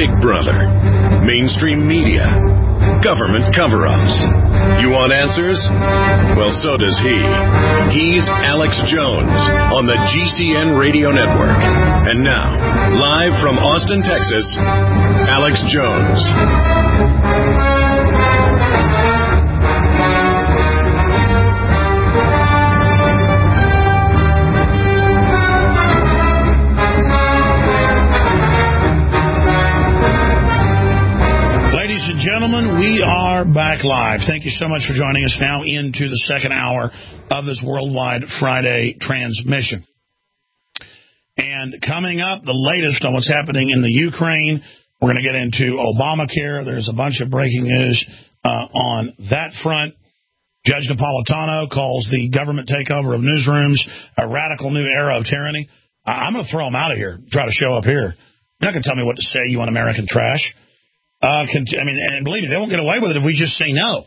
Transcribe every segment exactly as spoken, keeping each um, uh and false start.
Big Brother, mainstream media, government cover-ups. You want answers? Well, so does he. He's Alex Jones on the G C N Radio Network. And now, live from Austin, Texas, Alex Jones. Gentlemen, we are back live. Thank you so much for joining us now into the second hour of this Worldwide Friday transmission. And coming up, the latest on what's happening in the Ukraine. We're going to get into Obamacare. There's a bunch of breaking news uh, on that front. Judge Napolitano calls the government takeover of newsrooms a radical new era of tyranny. I'm going to throw him out of here, try to show up here. You're not going to tell me what to say, you un-American trash. Uh, I mean, and believe me, they won't get away with it if we just say no.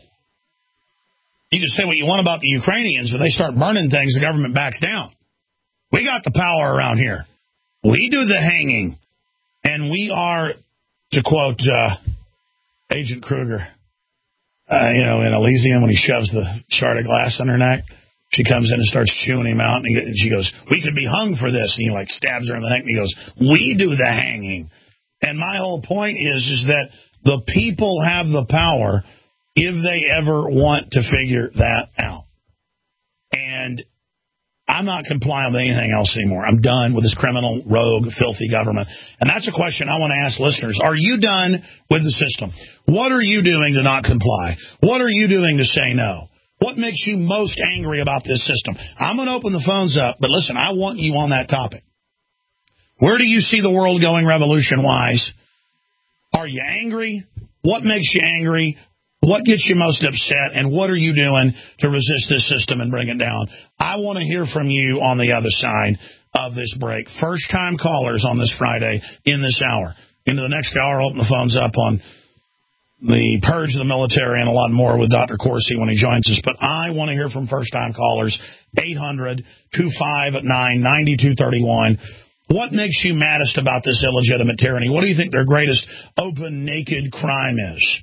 You can say what you want about the Ukrainians, but they start burning things, the government backs down. We got the power around here. We do the hanging. And we are, to quote uh, Agent Kruger, uh, you know, in Elysium when he shoves the shard of glass on her neck, she comes in and starts chewing him out, and, he, and she goes, we could be hung for this. And he, like, stabs her in the neck, and he goes, we do the hanging. And my whole point is, is that the people have the power if they ever want to figure that out. And I'm not complying with anything else anymore. I'm done with this criminal, rogue, filthy government. And that's a question I want to ask listeners. Are you done with the system? What are you doing to not comply? What are you doing to say no? What makes you most angry about this system? I'm going to open the phones up, but listen, I want you on that topic. Where do you see the world going revolution-wise? Are you angry? What makes you angry? What gets you most upset? And what are you doing to resist this system and bring it down? I want to hear from you on the other side of this break. First-time callers on this Friday in this hour. Into the next hour, I'll open the phones up on the purge of the military and a lot more with Doctor Corsi when he joins us. But I want to hear from first-time callers. eight hundred, two five nine, nine two three one. What makes you maddest about this illegitimate tyranny? What do you think their greatest open, naked crime is?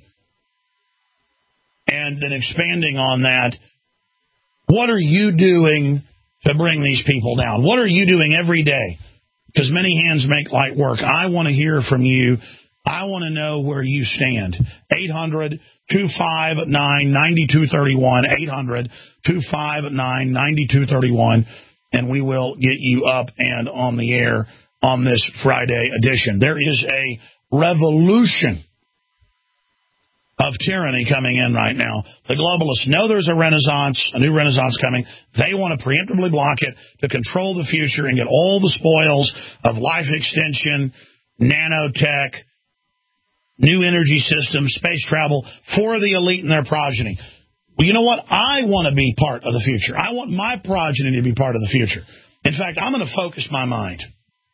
And then expanding on that, what are you doing to bring these people down? What are you doing every day? Because many hands make light work. I want to hear from you. I want to know where you stand. eight hundred, two five nine, nine two three one, eight hundred, two five nine, nine two three one. And we will get you up and on the air on this Friday edition. There is a revolution of tyranny coming in right now. The globalists know there's a renaissance, a new renaissance coming. They want to preemptively block it to control the future and get all the spoils of life extension, nanotech, new energy systems, space travel for the elite and their progeny. Well, you know what? I want to be part of the future. I want my progeny to be part of the future. In fact, I'm going to focus my mind.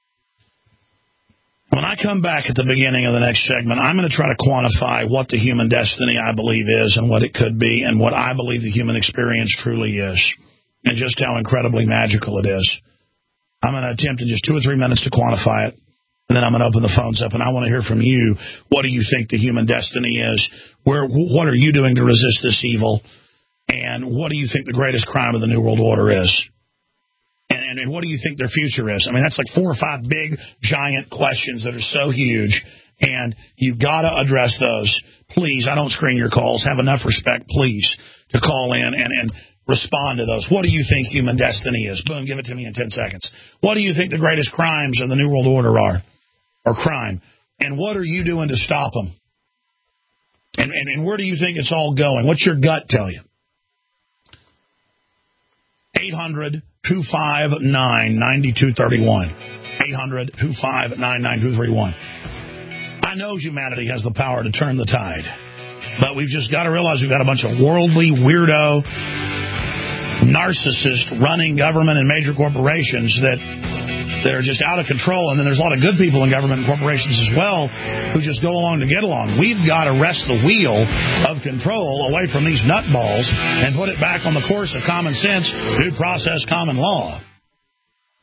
When I come back at the beginning of the next segment, I'm going to try to quantify what the human destiny I believe is and what it could be and what I believe the human experience truly is and just how incredibly magical it is. I'm going to attempt in just two or three minutes to quantify it. And then I'm going to open the phones up, and I want to hear from you. What do you think the human destiny is? Where, what are you doing to resist this evil? And what do you think the greatest crime of the New World Order is? And, and, and what do you think their future is? I mean, that's like four or five big, giant questions that are so huge, and you've got to address those. Please, I don't screen your calls. Have enough respect, please, to call in and, and respond to those. What do you think human destiny is? Boom, give it to me in ten seconds. What do you think the greatest crimes of the New World Order are? Or crime, and what are you doing to stop them? And, and and where do you think it's all going? What's your gut tell you? eight hundred, two five nine, nine two three one. eight hundred, two five nine, nine two three one. I know humanity has the power to turn the tide, but we've just got to realize we've got a bunch of worldly, weirdo, narcissists running government and major corporations that They're just out of control, and then there's a lot of good people in government and corporations as well who just go along to get along. We've got to wrest the wheel of control away from these nutballs and put it back on the course of common sense, due process, common law.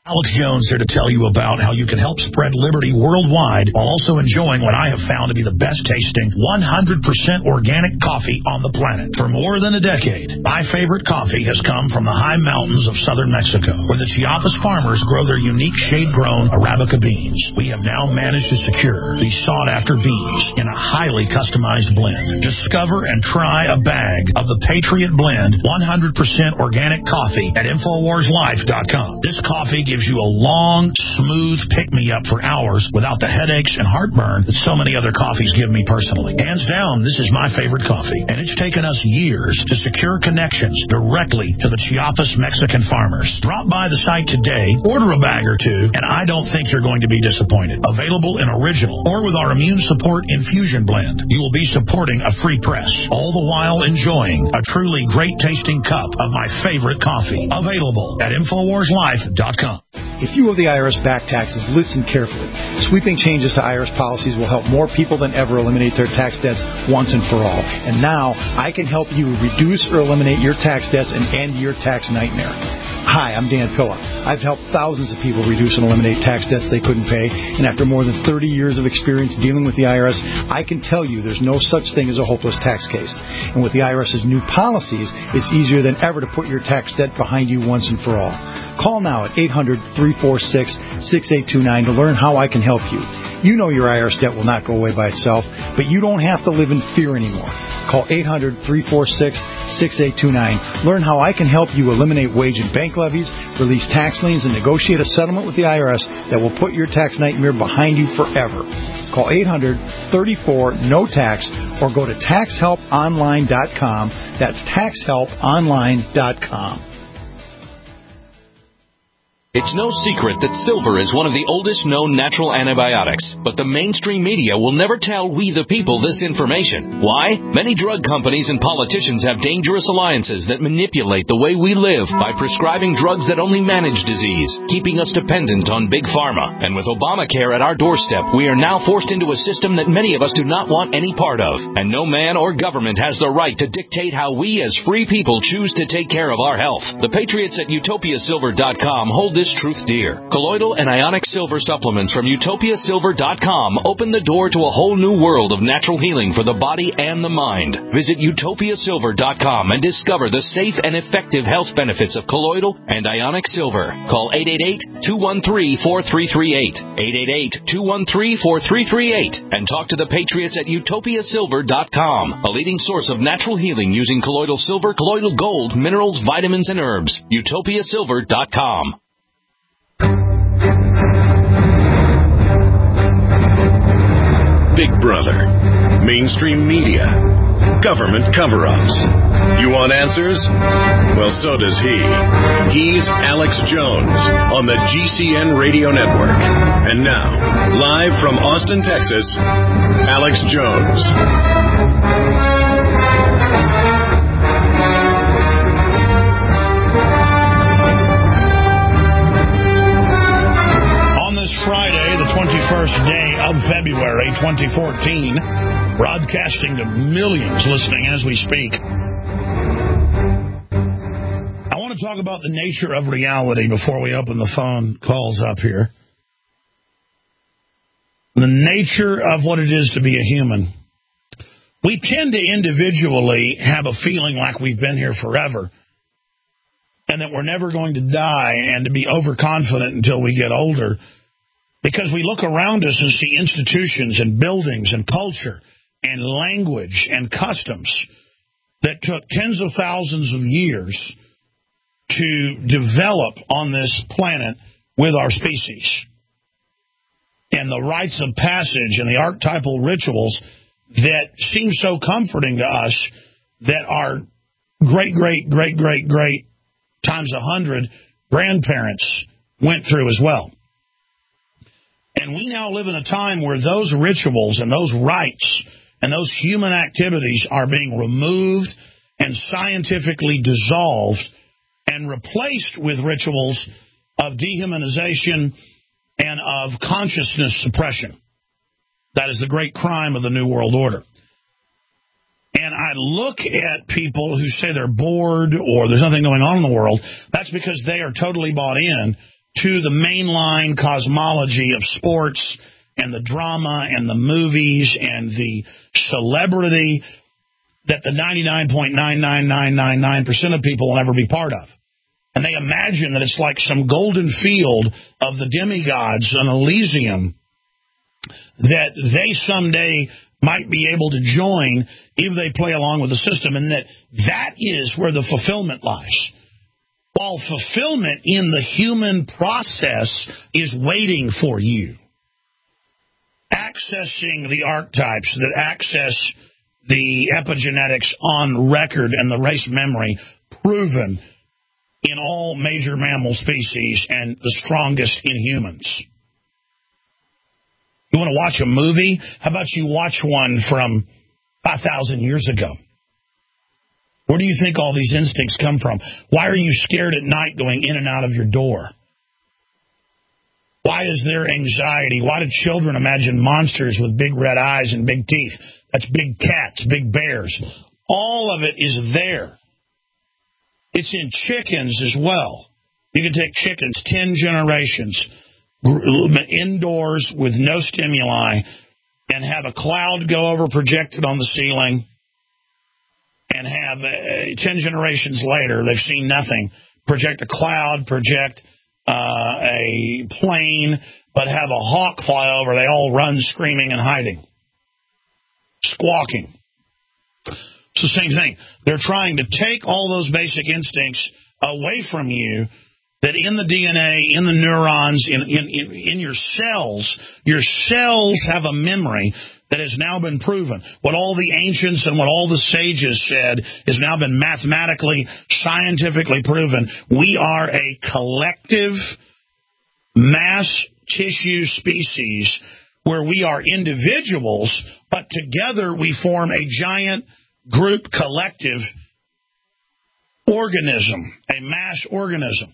Alex Jones here to tell you about how you can help spread liberty worldwide while also enjoying what I have found to be the best tasting one hundred percent organic coffee on the planet. For more than a decade, my favorite coffee has come from the high mountains of southern Mexico, where the Chiapas farmers grow their unique shade-grown Arabica beans. We have now managed to secure these sought-after beans in a highly customized blend. Discover and try a bag of the Patriot Blend one hundred percent organic coffee at Infowars Life dot com. This coffee gives gives you a long, smooth pick-me-up for hours without the headaches and heartburn that so many other coffees give me personally. Hands down, this is my favorite coffee, and it's taken us years to secure connections directly to the Chiapas Mexican farmers. Drop by the site today, order a bag or two, and I don't think you're going to be disappointed. Available in original or with our immune support infusion blend. You will be supporting a free press, all the while enjoying a truly great-tasting cup of my favorite coffee. Available at Infowars Life dot com. If you owe the I R S back taxes, listen carefully. Sweeping changes to I R S policies will help more people than ever eliminate their tax debts once and for all. And now, I can help you reduce or eliminate your tax debts and end your tax nightmare. Hi, I'm Dan Pilla. I've helped thousands of people reduce and eliminate tax debts they couldn't pay, and after more than thirty years of experience dealing with the I R S, I can tell you there's no such thing as a hopeless tax case. And with the IRS's new policies, it's easier than ever to put your tax debt behind you once and for all. Call now at eight hundred, three four six, six eight two nine to learn how I can help you. You know your I R S debt will not go away by itself, but you don't have to live in fear anymore. Call eight hundred, three four six, six eight two nine. Learn how I can help you eliminate wage and bank levies, release tax liens, and negotiate a settlement with the I R S that will put your tax nightmare behind you forever. Call eight hundred, three four, N O T A X or go to tax help online dot com. That's tax help online dot com. It's no secret that silver is one of the oldest known natural antibiotics, but the mainstream media will never tell we the people this information. Why? Many drug companies and politicians have dangerous alliances that manipulate the way we live by prescribing drugs that only manage disease, keeping us dependent on big pharma. And with Obamacare at our doorstep, we are now forced into a system that many of us do not want any part of. And no man or government has the right to dictate how we as free people choose to take care of our health. The Patriots at Utopia Silver dot com hold this truth dear. Colloidal and ionic silver supplements from Utopia Silver dot com open the door to a whole new world of natural healing for the body and the mind. Visit Utopia Silver dot com and discover the safe and effective health benefits of colloidal and ionic silver. Call eight eight eight, two one three, four three three eight, eight eight eight, two one three, four three three eight, and talk to the Patriots at Utopia Silver dot com, a leading source of natural healing using colloidal silver, colloidal gold, minerals, vitamins, and herbs. Utopia Silver dot com. Big Brother, mainstream media, government cover-ups. You want answers? Well, so does he. He's Alex Jones on the G C N Radio Network. And now, live from Austin, Texas, Alex Jones. Friday, the twenty-first day of February, twenty fourteen, broadcasting to millions listening as we speak. I want to talk about the nature of reality before we open the phone calls up here. The nature of what it is to be a human. We tend to individually have a feeling like we've been here forever and that we're never going to die and to be overconfident until we get older. Because we look around us and see institutions and buildings and culture and language and customs that took tens of thousands of years to develop on this planet with our species. And the rites of passage and the archetypal rituals that seem so comforting to us that our great, great, great, great, great times a hundred grandparents went through as well. And we now live in a time where those rituals and those rites and those human activities are being removed and scientifically dissolved and replaced with rituals of dehumanization and of consciousness suppression. That is the great crime of the New World Order. And I look at people who say they're bored or there's nothing going on in the world. That's because they are totally bought in to the mainline cosmology of sports and the drama and the movies and the celebrity that the ninety-nine point nine nine nine nine nine percent of people will never be part of. And they imagine that it's like some golden field of the demigods, an Elysium, that they someday might be able to join if they play along with the system, and that that is where the fulfillment lies. While fulfillment in the human process is waiting for you. Accessing the archetypes that access the epigenetics on record and the race memory proven in all major mammal species and the strongest in humans. You want to watch a movie? How about you watch one from five thousand years ago? Where do you think all these instincts come from? Why are you scared at night going in and out of your door? Why is there anxiety? Why do children imagine monsters with big red eyes and big teeth? That's big cats, big bears. All of it is there. It's in chickens as well. You can take chickens ten generations indoors with no stimuli and have a cloud go over projected on the ceiling and have uh, ten generations later, they've seen nothing. Project a cloud, project uh, a plane, but have a hawk fly over. They all run screaming and hiding, squawking. It's the same thing. They're trying to take all those basic instincts away from you that in the D N A, in the neurons, in, in, in, in your cells, your cells have a memory that has now been proven. What all the ancients and what all the sages said has now been mathematically, scientifically proven. We are a collective mass tissue species where we are individuals, but together we form a giant group collective organism, a mass organism,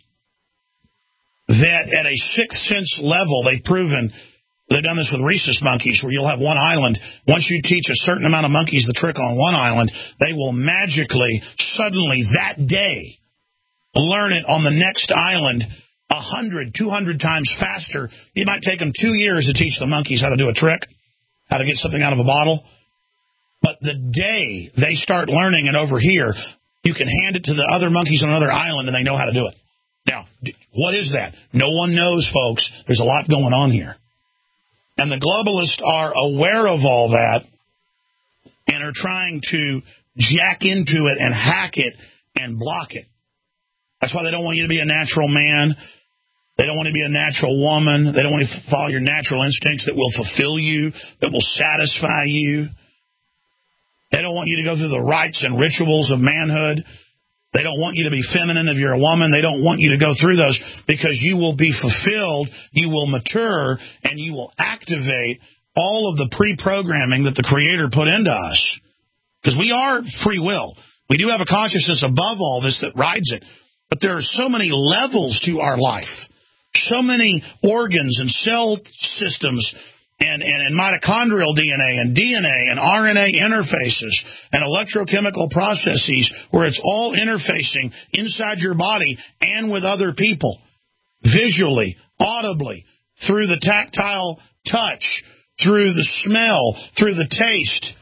that at a sixth sense level, they've proven, they've done this with rhesus monkeys, where you'll have one island. Once you teach a certain amount of monkeys the trick on one island, they will magically, suddenly, that day, learn it on the next island one hundred, two hundred times faster. It might take them two years to teach the monkeys how to do a trick, how to get something out of a bottle. But the day they start learning it over here, you can hand it to the other monkeys on another island and they know how to do it. Now, what is that? No one knows, folks. There's a lot going on here. And the globalists are aware of all that and are trying to jack into it and hack it and block it. That's why they don't want you to be a natural man. They don't want you to be a natural woman. They don't want you to follow your natural instincts that will fulfill you, that will satisfy you. They don't want you to go through the rites and rituals of manhood. They don't want you to be feminine if you're a woman. They don't want you to go through those because you will be fulfilled, you will mature, and you will activate all of the pre-programming that the Creator put into us. Because we are free will. We do have a consciousness above all this that rides it. But there are so many levels to our life, so many organs and cell systems and, and, and mitochondrial D N A and D N A and R N A interfaces and electrochemical processes where it's all interfacing inside your body and with other people, visually, audibly, through the tactile touch, through the smell, through the taste.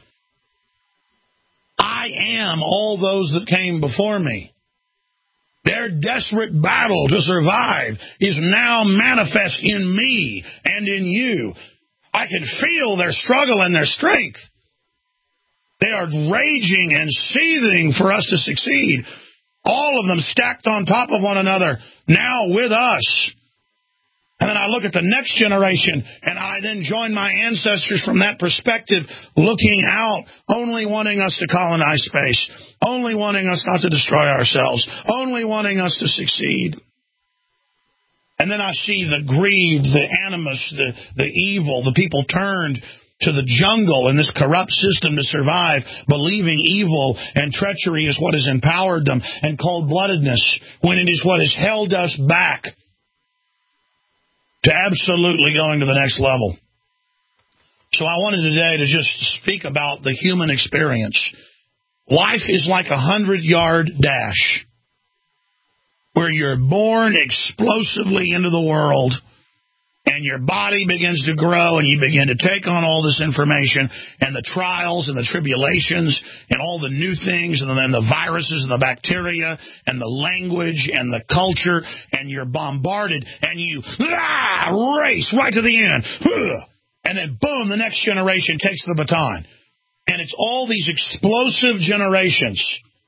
I am all those that came before me. Their desperate battle to survive is now manifest in me and in you. I can feel their struggle and their strength. They are raging and seething for us to succeed. All of them stacked on top of one another, now with us. And then I look at the next generation, and I then join my ancestors from that perspective, looking out, only wanting us to colonize space, only wanting us not to destroy ourselves, only wanting us to succeed. And then I see the greed, the animus, the, the evil, the people turned to the jungle in this corrupt system to survive, believing evil and treachery is what has empowered them, and cold-bloodedness, when it is what has held us back to absolutely going to the next level. So I wanted today to just speak about the human experience. Life is like a hundred-yard dash. where you're born explosively into the world, and your body begins to grow, and you begin to take on all this information and the trials and the tribulations and all the new things, and then the viruses and the bacteria and the language and the culture, and you're bombarded, and you ah, race right to the end. And then, boom, the next generation takes the baton. And it's all these explosive generations.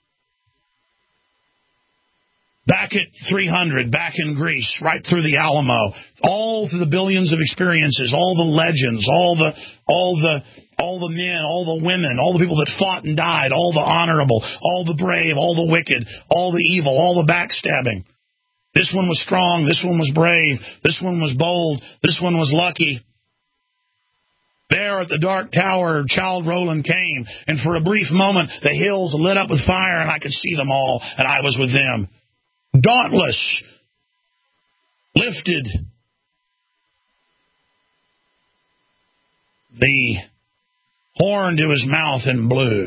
Back at three hundred, back in Greece, right through the Alamo, all through the billions of experiences, all the legends, all the, all the, all the men, all the women, all the people that fought and died, all the honorable, all the brave, all the wicked, all the evil, all the backstabbing. This one was strong. This one was brave. This one was bold. This one was lucky. There at the dark tower, Child Roland came, and for a brief moment, the hills lit up with fire, and I could see them all, and I was with them. Dauntless, lifted the horn to his mouth and blew.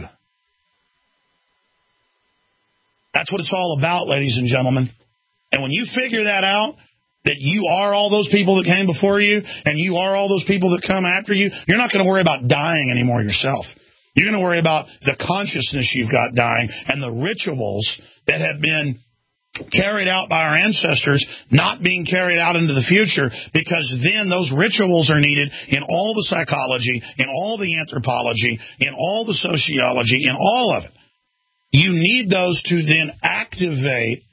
That's what it's all about, ladies and gentlemen. And when you figure that out, that you are all those people that came before you, and you are all those people that come after you, you're not going to worry about dying anymore yourself. You're going to worry about the consciousness you've got dying and the rituals that have been carried out by our ancestors not being carried out into the future, because then those rituals are needed in all the psychology, in all the anthropology, in all the sociology, in all of it. You need those to then activate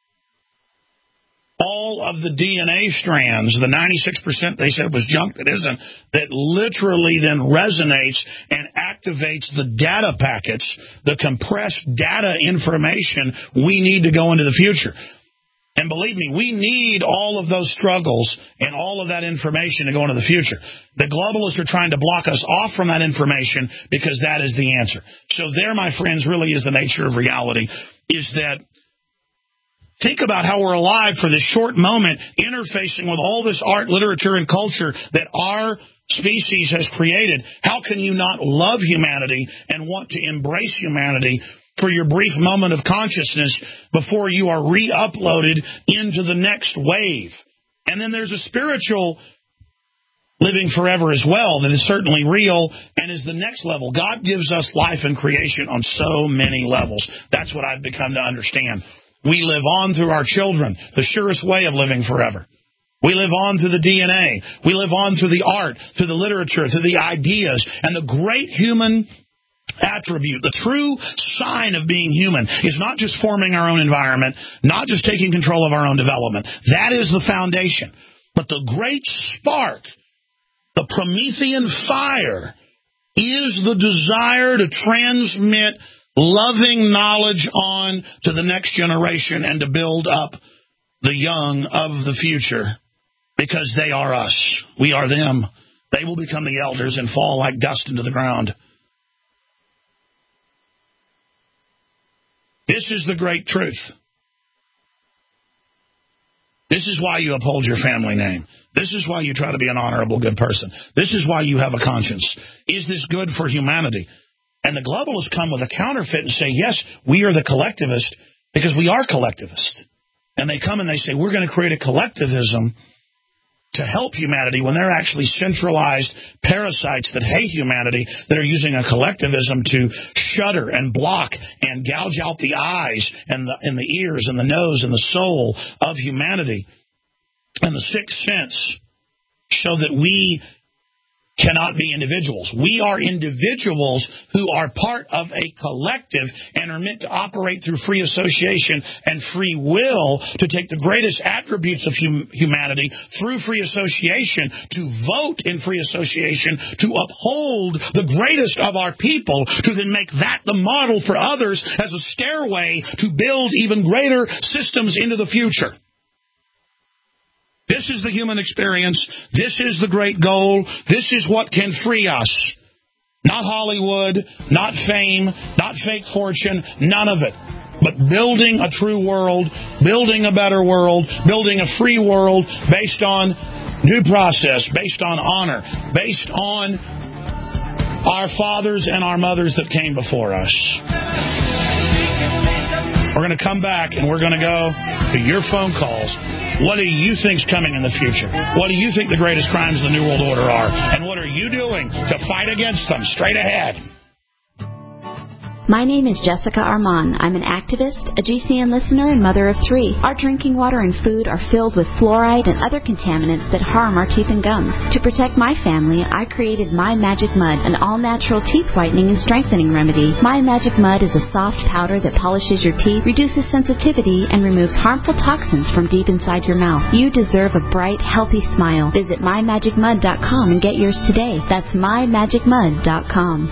all of the D N A strands, the ninety-six percent they said was junk that isn't, that literally then resonates and activates the data packets, the compressed data information we need to go into the future. And believe me, we need all of those struggles and all of that information to go into the future. The globalists are trying to block us off from that information because that is the answer. So there, my friends, really is the nature of reality, is that think about how we're alive for this short moment, interfacing with all this art, literature, and culture that our species has created. How can you not love humanity and want to embrace humanity for your brief moment of consciousness before you are re-uploaded into the next wave? And then there's a spiritual living forever as well that is certainly real and is the next level. God gives us life and creation on so many levels. That's what I've become to understand. We live on through our children, the surest way of living forever. We live on through the D N A. We live on through the art, through the literature, through the ideas. And the great human attribute, the true sign of being human, is not just forming our own environment, not just taking control of our own development. That is the foundation. But the great spark, the Promethean fire, is the desire to transmit loving knowledge on to the next generation and to build up the young of the future, because they are us. We are them. They will become the elders and fall like dust into the ground. This is the great truth. This is why you uphold your family name. This is why you try to be an honorable, good person. This is why you have a conscience. Is this good for humanity? And the globalists come with a counterfeit and say, yes, we are the collectivist, because we are collectivist. And they come and they say, we're going to create a collectivism to help humanity, when they're actually centralized parasites that hate humanity, that are using a collectivism to shutter and block and gouge out the eyes and the, and the ears and the nose and the soul of humanity. And the sixth sense show that we cannot be individuals. We are individuals who are part of a collective and are meant to operate through free association and free will to take the greatest attributes of hum- humanity through free association, to vote in free association, to uphold the greatest of our people, to then make that the model for others as a stairway to build even greater systems into the future. This is the human experience. This is the great goal. This is what can free us. Not Hollywood, not fame, not fake fortune, none of it. But building a true world, building a better world, building a free world based on due process, based on honor, based on our fathers and our mothers that came before us. We're going to come back, and we're going to go to your phone calls. What do you think's coming in the future? What do you think the greatest crimes of the New World Order are? And what are you doing to fight against them? Straight ahead. My name is Jessica Armand. I'm an activist, a G C N listener, and mother of three. Our drinking water and food are filled with fluoride and other contaminants that harm our teeth and gums. To protect my family, I created My Magic Mud, an all-natural teeth whitening and strengthening remedy. My Magic Mud is a soft powder that polishes your teeth, reduces sensitivity, and removes harmful toxins from deep inside your mouth. You deserve a bright, healthy smile. Visit my magic mud dot com and get yours today. That's my magic mud dot com.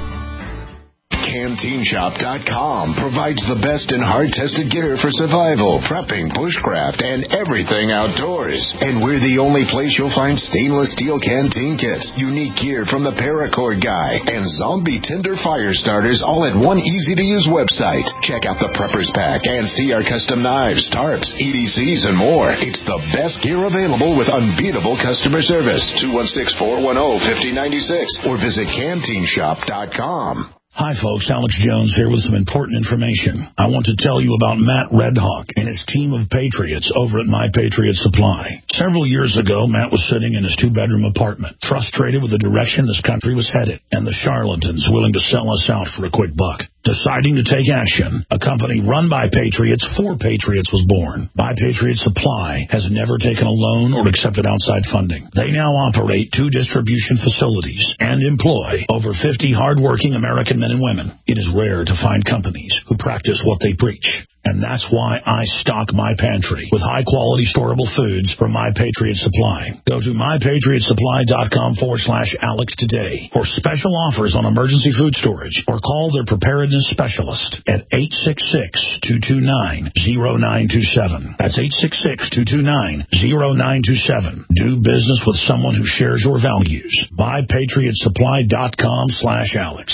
Canteen Shop dot com provides the best in hard-tested gear for survival, prepping, bushcraft, and everything outdoors. And we're the only place you'll find stainless steel canteen kits, unique gear from the Paracord guy, and zombie tinder fire starters all at one easy-to-use website. Check out the Preppers Pack and see our custom knives, tarps, E D Cs, and more. It's the best gear available with unbeatable customer service. two one six, four one zero, five zero nine six or visit Canteen Shop dot com. Hi, folks. Alex Jones here with some important information. I want to tell you about Matt Redhawk and his team of patriots over at My Patriot Supply. Several years ago, Matt was sitting in his two-bedroom apartment, frustrated with the direction this country was headed and the charlatans willing to sell us out for a quick buck. Deciding to take action, a company run by patriots for patriots was born. My Patriot Supply has never taken a loan or accepted outside funding. They now operate two distribution facilities and employ over fifty hardworking American men and women. It is rare to find companies who practice what they preach. And that's why I stock my pantry with high-quality storable foods from My Patriot Supply. Go to my patriot supply dot com forward slash Alex today for special offers on emergency food storage, or call their preparedness specialist at eight six six, two two nine, zero nine two seven. That's eight six six, two two nine, zero nine two seven. Do business with someone who shares your values. my patriot supply dot com slash Alex.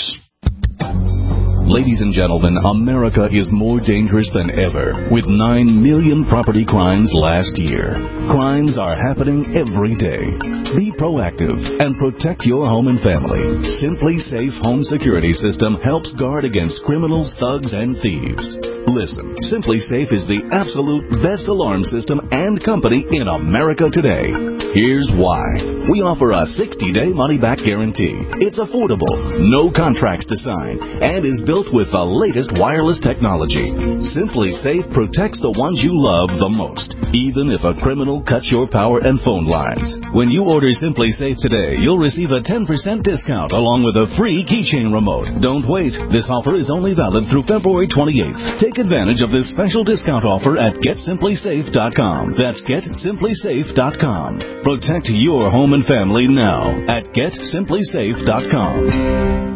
Ladies and gentlemen, America is more dangerous than ever, with nine million property crimes last year. Crimes are happening every day. Be proactive and protect your home and family. Simply Safe Home Security System helps guard against criminals, thugs, and thieves. Listen, Simply Safe is the absolute best alarm system and company in America today. Here's why. We offer a sixty-day money-back guarantee. It's affordable, no contracts to sign, and is built with the latest wireless technology. Simply Safe protects the ones you love the most, even if a criminal cuts your power and phone lines. When you order Simply Safe today, you'll receive a ten percent discount along with a free keychain remote. Don't wait. This offer is only valid through February twenty-eighth. Take advantage of this special discount offer at get simply safe dot com. That's get simply safe dot com. Protect your home and family now at get simply safe dot com.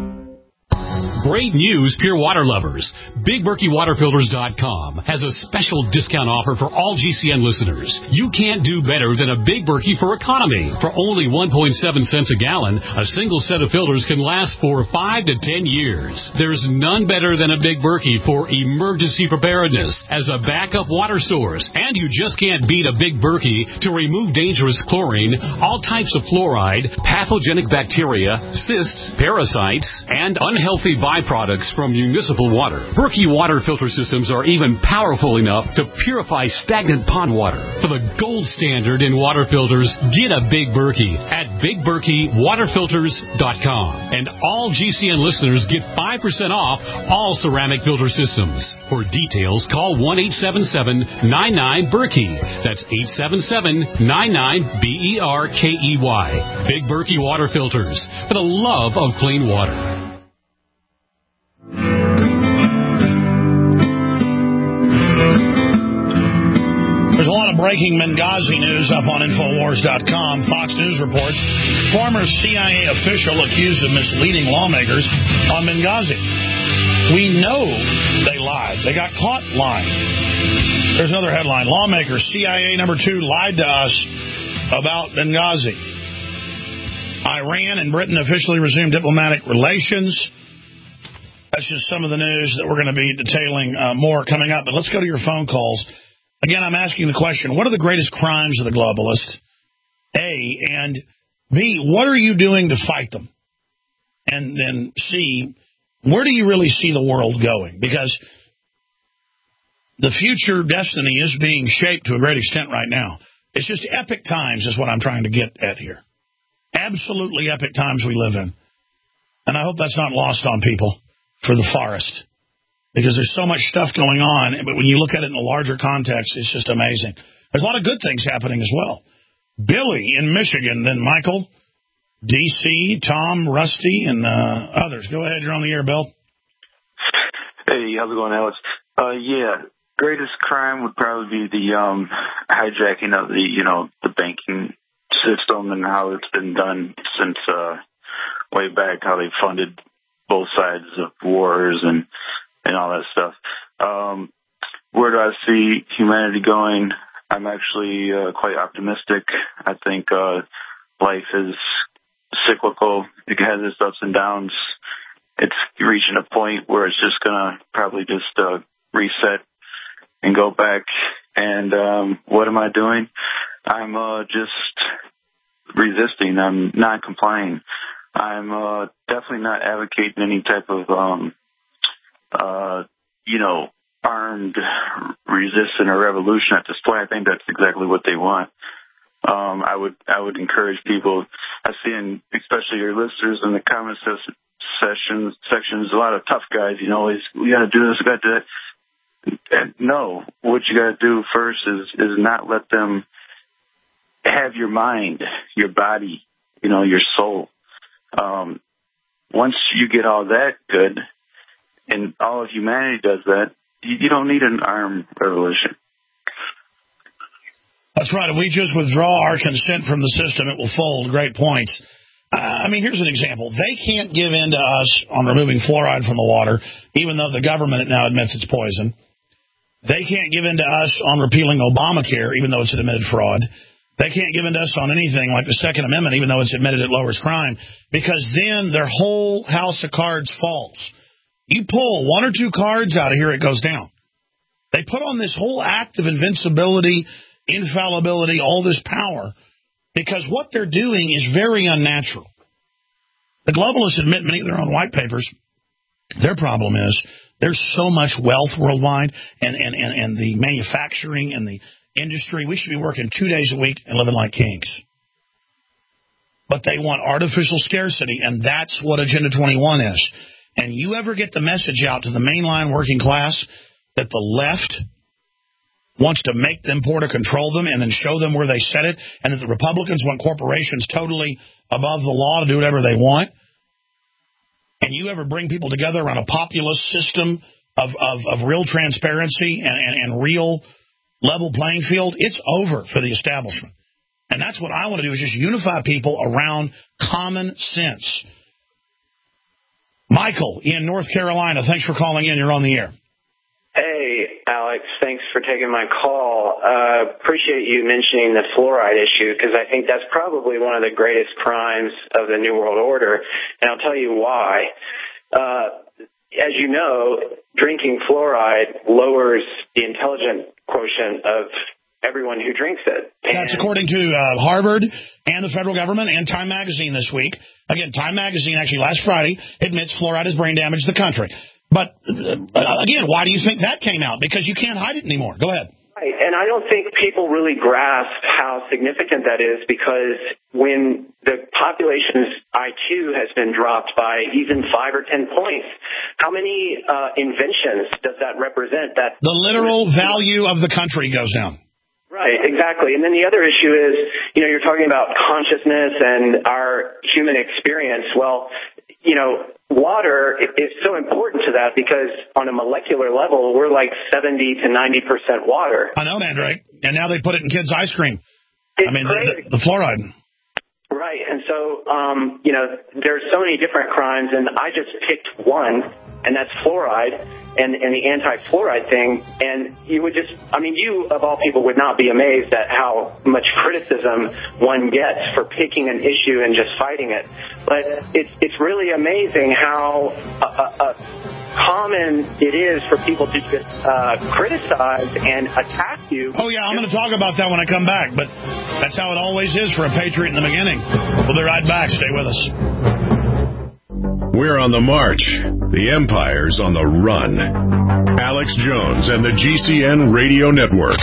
Great news, pure water lovers. Big Berkey Water Filters dot com has a special discount offer for all G C N listeners. You can't do better than a Big Berkey for economy. For only one point seven cents a gallon, a single set of filters can last for five to ten years. There's none better than a Big Berkey for emergency preparedness as a backup water source. And you just can't beat a Big Berkey to remove dangerous chlorine, all types of fluoride, pathogenic bacteria, cysts, parasites, and unhealthy byproducts from municipal water. Berkey water filter systems are even powerful enough to purify stagnant pond water. For the gold standard in water filters, get a Big Berkey at Big Berkey Water Filters dot com. And all G C N listeners get five percent off all ceramic filter systems. For details, call one eight seven seven, nine nine, Berkey. That's eight seven seven, nine nine, B E R K E Y. Big Berkey Water Filters, for the love of clean water. There's a lot of breaking Benghazi news up on Infowars dot com. Fox News reports former C I A official accused of misleading lawmakers on Benghazi. We know they lied. They got caught lying. There's another headline. Lawmakers, C I A number two lied to us about Benghazi. Iran and Britain officially resumed diplomatic relations. That's just some of the news that we're going to be detailing uh, more coming up. But let's go to your phone calls. Again, I'm asking the question, what are the greatest crimes of the globalists? A, and B, what are you doing to fight them? And then C, where do you really see the world going? Because the future destiny is being shaped to a great extent right now. It's just epic times is what I'm trying to get at here. Absolutely epic times we live in. And I hope that's not lost on people for the forest. Because there's so much stuff going on, but when you look at it in a larger context, it's just amazing. There's a lot of good things happening as well. Billy in Michigan, then Michael, D C, Tom, Rusty, and uh, others. Go ahead, you're on the air, Bill. Hey, how's it going, Alex? Uh, yeah, greatest crime would probably be the um, hijacking of the, you know, the banking system and how it's been done since uh, way back, how they funded both sides of wars and, and all that stuff. Um, where do I see humanity going? I'm actually uh, quite optimistic. I think uh, life is cyclical. It has its ups and downs. It's reaching a point where it's just going to probably just uh, reset and go back. And um, what am I doing? I'm uh, just resisting. I'm not complying. I'm uh, definitely not advocating any type of, um, uh, you know, armed resistance or revolution at this point. I think that's exactly what they want. Um, I would I would encourage people. I see, in, especially your listeners in the comment sessions sections, a lot of tough guys. You know, always we got to do this, we got to do that. And no, what you got to do first is is not let them have your mind, your body, you know, your soul. Um, once you get all that good, and all of humanity does that, you, you don't need an armed revolution. That's right. If we just withdraw our consent from the system, it will fold. Great points. Uh, I mean, here's an example. They can't give in to us on removing fluoride from the water, even though the government now admits it's poison. They can't give in to us on repealing Obamacare, even though it's an admitted fraud. They can't give in to us on anything like the Second Amendment, even though it's admitted it lowers crime, because then their whole house of cards falls. You pull one or two cards out of here, it goes down. They put on this whole act of invincibility, infallibility, all this power, because what they're doing is very unnatural. The globalists admit many of their own white papers. Their problem is there's so much wealth worldwide, and, and, and, and the manufacturing and the industry, we should be working two days a week and living like kings. But they want artificial scarcity, and that's what Agenda twenty-one is. And you ever get the message out to the mainline working class that the left wants to make them poor to control them and then show them where they set it, and that the Republicans want corporations totally above the law to do whatever they want, and you ever bring people together around a populist system of, of, of real transparency and, and, and real level playing field, it's over for the establishment. And that's what I want to do, is just unify people around common sense. Michael in North Carolina, thanks for calling in. You're on the air. Hey, Alex, thanks for taking my call. Uh, appreciate you mentioning the fluoride issue, because I think that's probably one of the greatest crimes of the New World Order, and I'll tell you why. Uh, as you know, drinking fluoride lowers the intelligence quotient of everyone who drinks it. And that's according to uh, Harvard and the federal government and Time Magazine this week. Again, Time Magazine actually last Friday admits fluoride has brain damaged the country. But, uh, again, why do you think that came out? Because you can't hide it anymore. Go ahead. Right, and I don't think people really grasp how significant that is, because when the population's I Q has been dropped by even five or ten points, how many uh, inventions does that represent? That the literal value of the country goes down. Right, exactly. And then the other issue is, you know, you're talking about consciousness and our human experience. Well, you know, water is so important to that, because on a molecular level, we're like seventy to ninety percent water. I know, Mandrake. And now they put it in kids' ice cream. It's I mean, the, the, the fluoride. Right. And so, um, you know, there's so many different crimes, and I just picked one, and that's fluoride and, and the anti-fluoride thing. And you would just, I mean, you, of all people, would not be amazed at how much criticism one gets for picking an issue and just fighting it. But it's, it's really amazing how a, a, a common it is for people to just uh, criticize and attack you. Oh, yeah, I'm going to talk about that when I come back, but that's how it always is for a patriot in the beginning. We'll be right back. Stay with us. We're on the march. The empire's on the run. Alex Jones and the G C N Radio Network.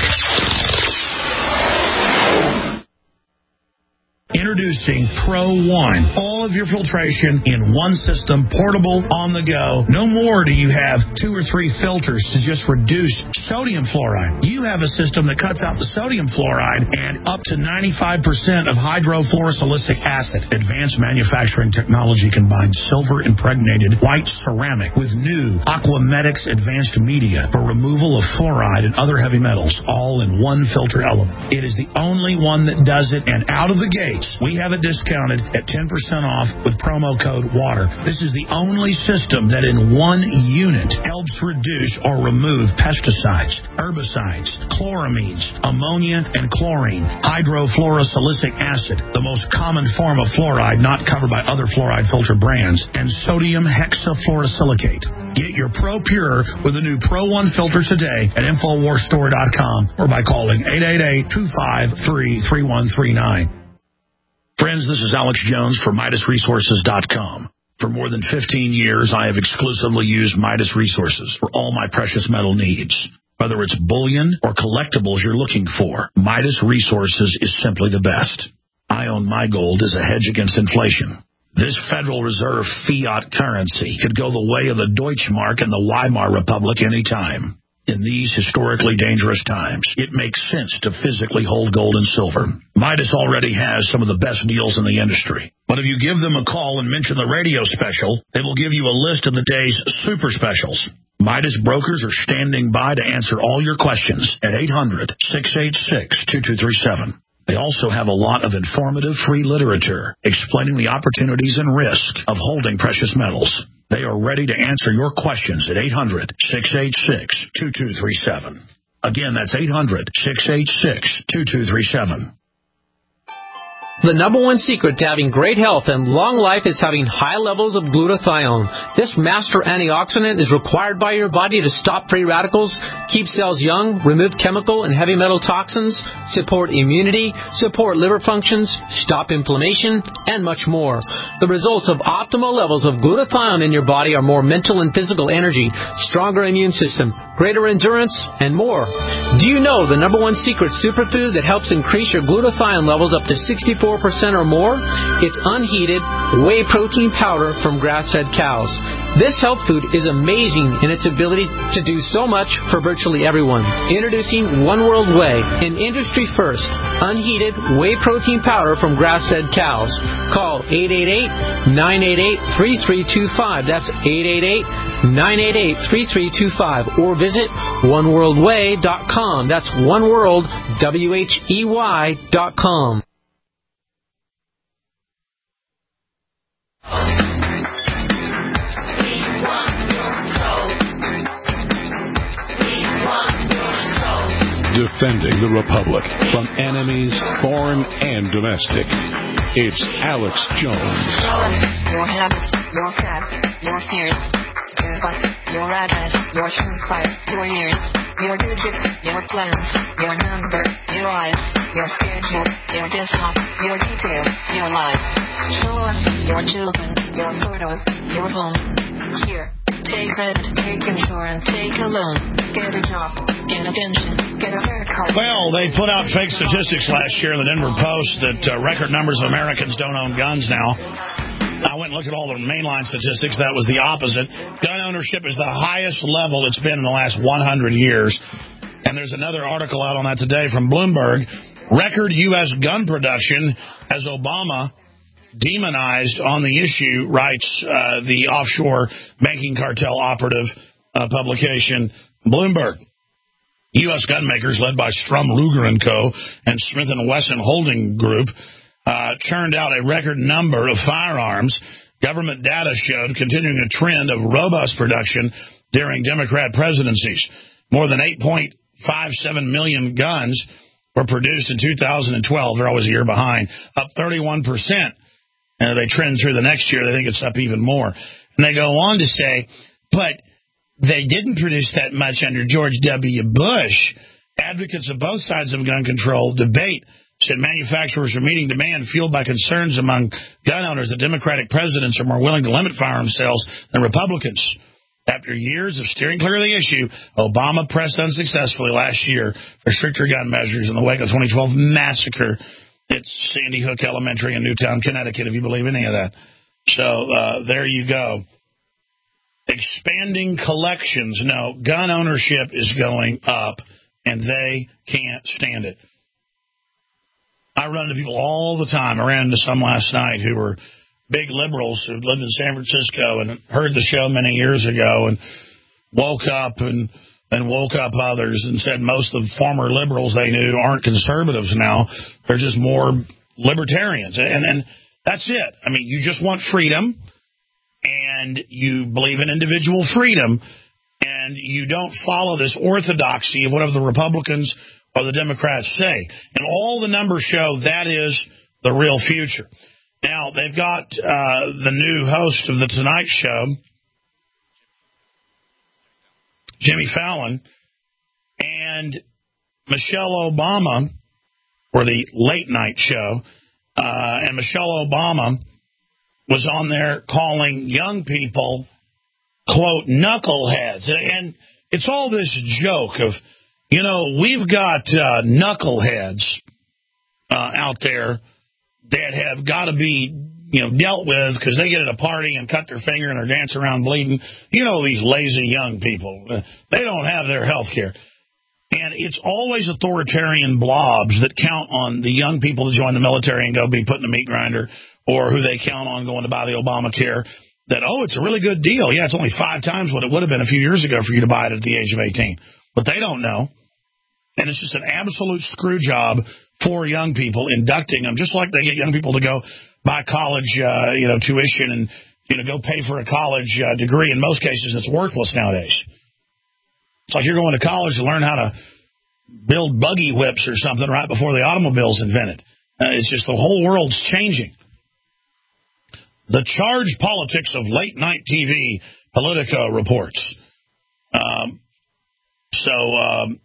Introducing Pro One. All of your filtration in one system, portable, on the go. No more do you have two or three filters to just reduce sodium fluoride. You have a system that cuts out the sodium fluoride and up to ninety-five percent of hydrofluorosilicic acid. Advanced manufacturing technology combines silver-impregnated white ceramic with new Aquamedics advanced media for removal of fluoride and other heavy metals, all in one filter element. It is the only one that does it, and out of the gates, we have it discounted at ten percent off with promo code WATER. This is the only system that in one unit helps reduce or remove pesticides, herbicides, chloramines, ammonia, and chlorine, hydrofluorosilicic acid, the most common form of fluoride not covered by other fluoride filter brands, and sodium hexafluorosilicate. Get your Pro Pure with the new Pro One filter today at Infowars Store dot com or by calling eight eight eight, two five three, three one three nine. Friends, this is Alex Jones for Midas Resources dot com. For more than fifteen years, I have exclusively used Midas Resources for all my precious metal needs. Whether it's bullion or collectibles you're looking for, Midas Resources is simply the best. I own my gold as a hedge against inflation. This Federal Reserve fiat currency could go the way of the Deutschmark and the Weimar Republic anytime. In these historically dangerous times, it makes sense to physically hold gold and silver. Midas already has some of the best deals in the industry. But if you give them a call and mention the radio special, they will give you a list of the day's super specials. Midas brokers are standing by to answer all your questions at eight hundred, six eight six, two two three seven. They also have a lot of informative free literature explaining the opportunities and risk of holding precious metals. They are ready to answer your questions at eight hundred, six eight six, two two three seven. Again, that's eight hundred, six eight six, two two three seven. The number one secret to having great health and long life is having high levels of glutathione. This master antioxidant is required by your body to stop free radicals, keep cells young, remove chemical and heavy metal toxins, support immunity, support liver functions, stop inflammation, and much more. The results of optimal levels of glutathione in your body are more mental and physical energy, stronger immune system, greater endurance, and more. Do you know the number one secret superfood that helps increase your glutathione levels up to sixty-four percent or more? It's unheated whey protein powder from grass-fed cows. This health food is amazing in its ability to do so much for virtually everyone. Introducing One World Whey, an industry first, unheated whey protein powder from grass-fed cows. Call eight eight eight, nine eight eight, three three two five. That's eight eight eight, nine eight eight, three three two five. Or visit one world way dot com. That's One World, W H E Y dot com. Defending the Republic from enemies, foreign and domestic. It's Alex Jones. Your habits, your facts, your fears, your bus, your address, your true size, your years, your digits, your plans, your number, your eyes, your schedule, your desktop, your details, your life. Show us your children, your photos, your home. Here. Take credit, take insurance, take a loan, get a job, get a pension, get a haircut. Well, they put out fake statistics last year in the Denver Post that uh, record numbers of Americans don't own guns now. I went and looked at all the mainline statistics. That was the opposite. Gun ownership is the highest level it's been in the last one hundred years. And there's another article out on that today from Bloomberg. Record U S gun production as Obama demonized on the issue, writes uh, the offshore banking cartel operative uh, publication Bloomberg. U S gun makers led by Strum Ruger and Co. and Smith and Wesson Holding Group uh, churned out a record number of firearms. Government data showed continuing a trend of robust production during Democrat presidencies. More than eight point five seven million guns were produced in two thousand twelve. They're always a year behind, up thirty-one percent. And they trend through the next year, they think it's up even more. And they go on to say, but they didn't produce that much under George W. Bush. Advocates of both sides of gun control debate said manufacturers are meeting demand fueled by concerns among gun owners that Democratic presidents are more willing to limit firearm sales than Republicans. After years of steering clear of the issue, Obama pressed unsuccessfully last year for stricter gun measures in the wake of the twenty twelve massacre at Sandy Hook Elementary in Newtown, Connecticut, if you believe any of that. So uh, there you go. Expanding collections. No, gun ownership is going up, and they can't stand it. I run into people all the time. I ran into some last night who were big liberals who lived in San Francisco and heard the show many years ago and woke up and, and woke up others and said most of the former liberals they knew aren't conservatives now. They're just more libertarians. And, and that's it. I mean, you just want freedom, and you believe in individual freedom, and you don't follow this orthodoxy of whatever the Republicans or the Democrats say. And all the numbers show that is the real future. Now, they've got uh, the new host of The Tonight Show, Jimmy Fallon, and Michelle Obama, or the Late Night Show, uh, and Michelle Obama was on there calling young people, quote, knuckleheads. And it's all this joke of, you know, we've got uh, knuckleheads uh, out there that have got to be, you know, dealt with because they get at a party and cut their finger and are dancing around bleeding. You know, these lazy young people, uh, they don't have their health care. And it's always authoritarian blobs that count on the young people to join the military and go be put in a meat grinder, or who they count on going to buy the Obamacare, that, oh, it's a really good deal. Yeah, it's only five times what it would have been a few years ago for you to buy it at the age of eighteen. But they don't know. And it's just an absolute screw job for young people, inducting them, just like they get young people to go buy college, uh, you know, tuition and, you know, go pay for a college uh, degree. In most cases, it's worthless nowadays. It's like you're going to college to learn how to build buggy whips or something right before the automobile's invented. Uh, it's just the whole world's changing. The charged politics of late-night T V, Politico reports. Um, so um,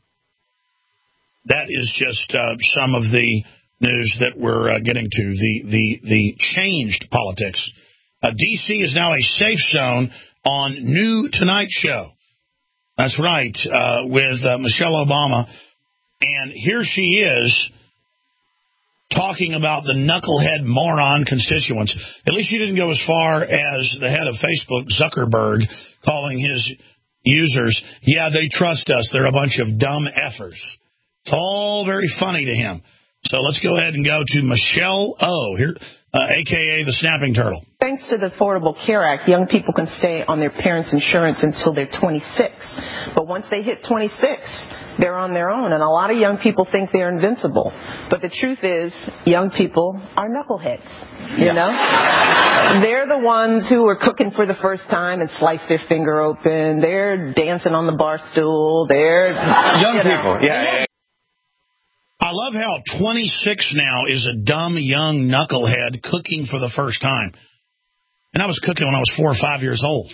that is just uh, some of the news that we're uh, getting to, the, the, the changed politics. Uh, D C is now a safe zone on new Tonight Show. That's right, uh, with uh, Michelle Obama. And here she is talking about the knucklehead moron constituents. At least she didn't go as far as the head of Facebook, Zuckerberg, calling his users, yeah, they trust us. They're a bunch of dumb effers. It's all very funny to him. So let's go ahead and go to Michelle O, here, uh, a k a the Snapping Turtle. Thanks to the Affordable Care Act, young people can stay on their parents' insurance until they're twenty-six. But once they hit twenty-six, they're on their own. And a lot of young people think they're invincible. But the truth is, young people are knuckleheads, you yeah. know? They're the ones who are cooking for the first time and slice their finger open. They're dancing on the bar stool. They're... Young you know, people, yeah, yeah. I love how twenty-six now is a dumb, young knucklehead cooking for the first time. And I was cooking when I was four or five years old.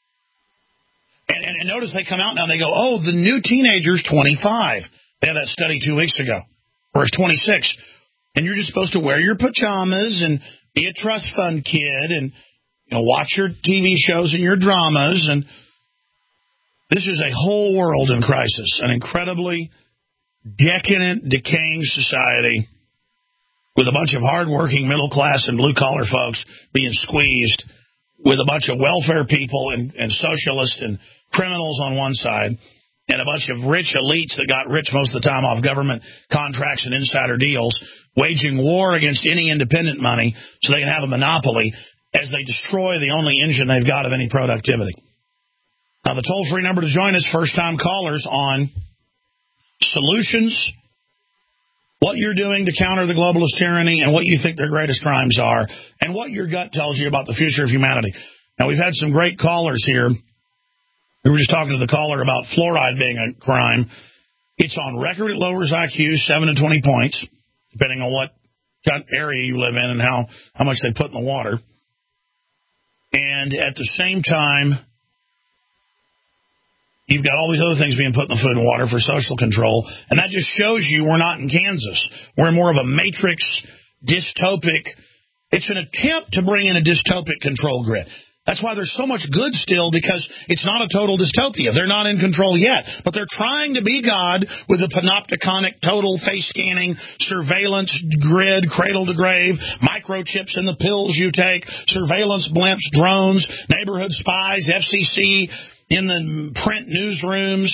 And, and, and notice they come out now and they go, oh, the new teenager's twenty-five. They had that study two weeks ago, where it's twenty-six. And you're just supposed to wear your pajamas and be a trust fund kid and, you know, watch your T V shows and your dramas. And this is a whole world in crisis, an incredibly decadent, decaying society with a bunch of hardworking middle-class and blue-collar folks being squeezed, with a bunch of welfare people and, and socialists and criminals on one side, and a bunch of rich elites that got rich most of the time off government contracts and insider deals, waging war against any independent money so they can have a monopoly as they destroy the only engine they've got of any productivity. Now, the toll-free number to join us, first-time callers on solutions, what you're doing to counter the globalist tyranny, and what you think their greatest crimes are, and what your gut tells you about the future of humanity. Now, we've had some great callers here. We were just talking to the caller about fluoride being a crime. It's on record. It lowers I Q seven to twenty points, depending on what area you live in and how, how much they put in the water. And at the same time, You've got all these other things being put in the food and water for social control, and that just shows you we're not in Kansas. We're more of a matrix, dystopic. It's an attempt to bring in a dystopic control grid. That's why there's so much good still, because it's not a total dystopia. They're not in control yet, but they're trying to be God with a panopticonic, total face-scanning surveillance grid, cradle to grave, microchips in the pills you take, surveillance blimps, drones, neighborhood spies, F C C in the print newsrooms,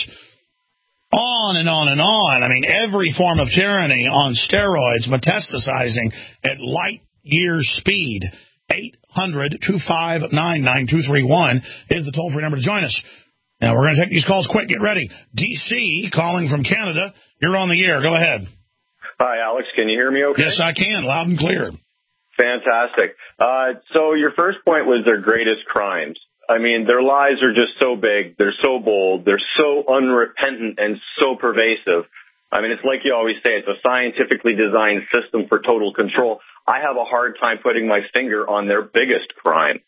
on and on and on. I mean, every form of tyranny on steroids, metastasizing at light year speed. eight hundred, two five nine, nine two three one is the toll-free number to join us. Now, we're going to take these calls quick. Get ready. D C calling from Canada. You're on the air. Go ahead. Hi, Alex. Can you hear me okay? Yes, I can. Loud and clear. Fantastic. Uh, so your first point was their greatest crimes. I mean, their lies are just so big. They're so bold. They're so unrepentant and so pervasive. I mean, it's like you always say, it's a scientifically designed system for total control. I have a hard time putting my finger on their biggest crime.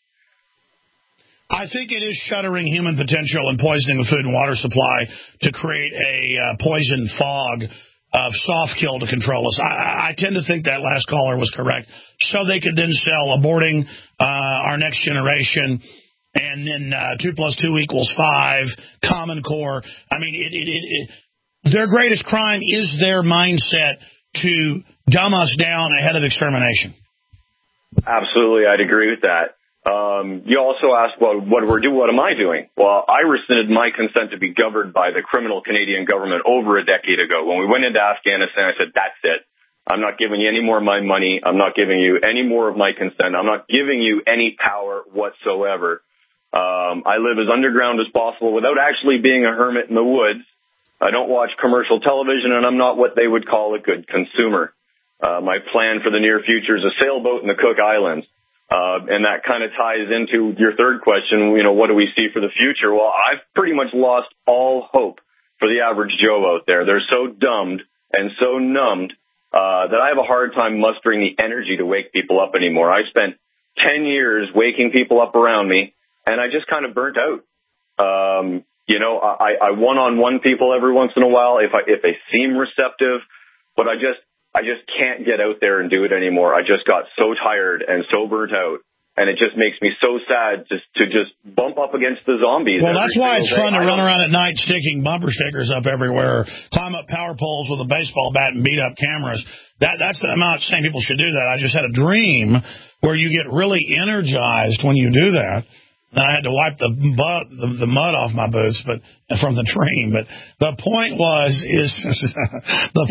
I think it is shuttering human potential and poisoning the food and water supply to create a uh, poison fog of soft kill to control us. I, I tend to think that last caller was correct. So they could then sell aborting uh, our next generation, and then uh, two plus two equals five, Common Core. I mean, it, it, it, it their greatest crime is their mindset to dumb us down ahead of extermination. Absolutely, I'd agree with that. Um, you also asked, well, what we're doing, what am I doing? Well, I rescinded my consent to be governed by the criminal Canadian government over a decade ago. When we went into Afghanistan, I said, that's it. I'm not giving you any more of my money. I'm not giving you any more of my consent. I'm not giving you any power whatsoever. Um, I live as underground as possible without actually being a hermit in the woods. I don't watch commercial television, and I'm not what they would call a good consumer. Uh, my plan for the near future is a sailboat in the Cook Islands. Uh, and that kind of ties into your third question, you know, what do we see for the future? Well, I've pretty much lost all hope for the average Joe out there. They're so dumbed and so numbed uh, that I have a hard time mustering the energy to wake people up anymore. I spent ten years waking people up around me, and I just kind of burnt out. Um, you know, I, I one-on-one people every once in a while if I, if they seem receptive, but I just I just can't get out there and do it anymore. I just got so tired and so burnt out, and it just makes me so sad just to just bump up against the zombies. Well, that's why it's day. fun to I run don't... around at night sticking bumper stickers up everywhere, climb up power poles with a baseball bat and beat up cameras. That that's I'm not saying people should do that. I just had a dream where you get really energized when you do that. And I had to wipe the, butt, the the mud off my boots, but from the dream. But the point was is the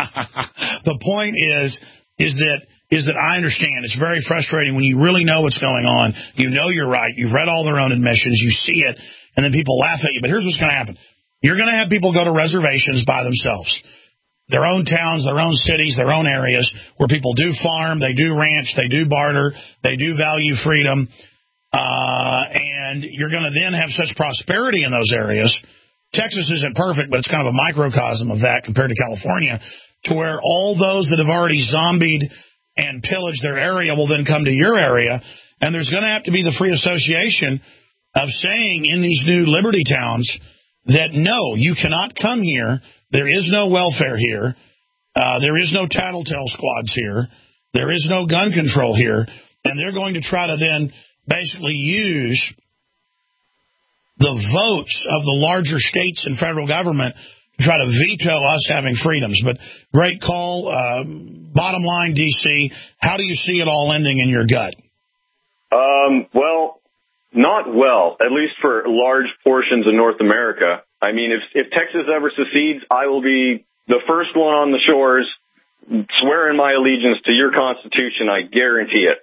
the point is is that is that I understand it's very frustrating when you really know what's going on. You know you're right. You've read all their own admissions. You see it, and then people laugh at you. But here's what's going to happen: you're going to have people go to reservations by themselves, their own towns, their own cities, their own areas where people do farm, they do ranch, they do barter, they do value freedom. Uh, and you're going to then have such prosperity in those areas. Texas isn't perfect, but it's kind of a microcosm of that compared to California, to where all those that have already zombied and pillaged their area will then come to your area. And there's going to have to be the free association of saying in these new liberty towns that, no, you cannot come here. There is no welfare here. Uh, there is no tattletale squads here. There is no gun control here. And they're going to try to then basically use the votes of the larger states and federal government to try to veto us having freedoms. But great call. Uh, bottom line, D C, how do you see it all ending in your gut? Um, well, not well, at least for large portions of North America. I mean, if, if Texas ever secedes, I will be the first one on the shores swearing my allegiance to your Constitution. I guarantee it.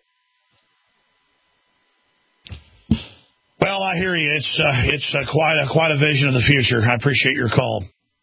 Well, I hear you. It's uh, it's uh, quite a quite a vision of the future. I appreciate your call.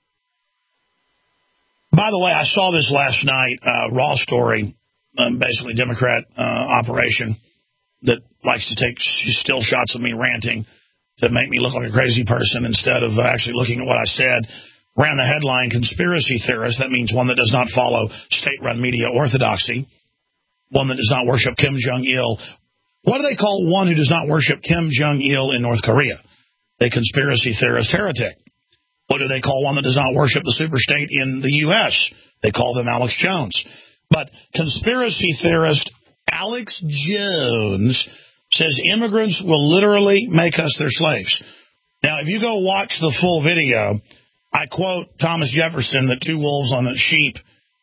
By the way, I saw this last night. Uh, Raw story, um, basically Democrat uh, operation that likes to take still shots of me ranting to make me look like a crazy person instead of actually looking at what I said. Ran the headline "Conspiracy Theorist." That means one that does not follow state-run media orthodoxy, one that does not worship Kim Jong-il. What do they call one who does not worship Kim Jong-il in North Korea? a conspiracy theorist heretic. What do they call one that does not worship the superstate in the U S? They call them Alex Jones. But conspiracy theorist Alex Jones says immigrants will literally make us their slaves. Now, if you go watch the full video, I quote Thomas Jefferson that two wolves on a sheep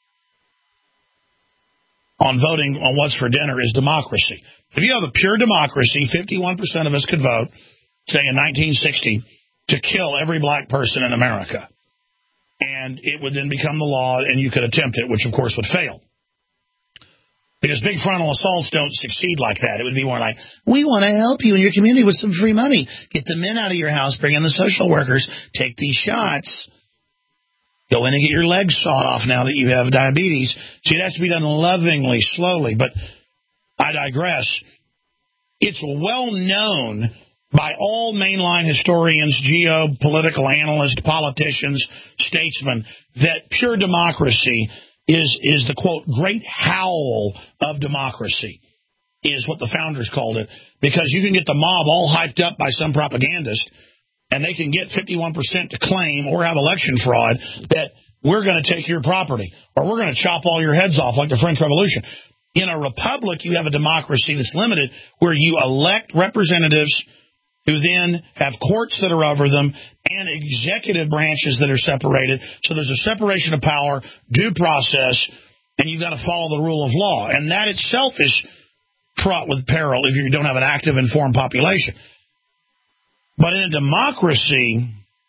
on voting on what's for dinner is democracy. If you have a pure democracy, fifty-one percent of us could vote, say in nineteen sixty, to kill every black person in America. And it would then become the law, and you could attempt it, which, of course, would fail. Because big frontal assaults don't succeed like that. It would be more like, we want to help you in your community with some free money. Get the men out of your house, bring in the social workers, take these shots. Go in and get your legs sawed off now that you have diabetes. See, it has to be done lovingly, slowly. But I digress. It's well known by all mainline historians, geopolitical analysts, politicians, statesmen, that pure democracy is, is the, quote, great howl of democracy, is what the founders called it, because you can get the mob all hyped up by some propagandist, and they can get fifty-one percent to claim or have election fraud that we're going to take your property, or we're going to chop all your heads off like the French Revolution. In a republic, you have a democracy that's limited, where you elect representatives who then have courts that are over them and executive branches that are separated. So there's a separation of power, due process, and you've got to follow the rule of law. And that itself is fraught with peril if you don't have an active, informed population. But in a democracy,